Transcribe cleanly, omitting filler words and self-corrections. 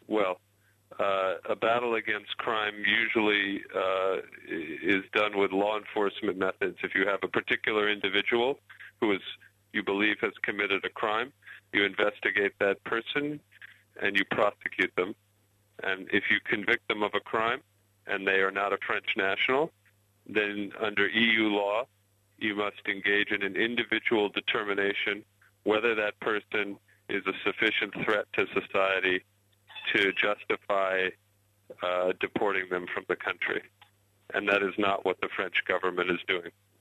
Well, a battle against crime usually is done with law enforcement methods. If you have a particular individual who you believe has committed a crime, you investigate that person and you prosecute them. And if you convict them of a crime and they are not a French national, then under EU law, you must engage in an individual determination whether that person is a sufficient threat to society to justify deporting them from the country. And that is not what the French government is doing.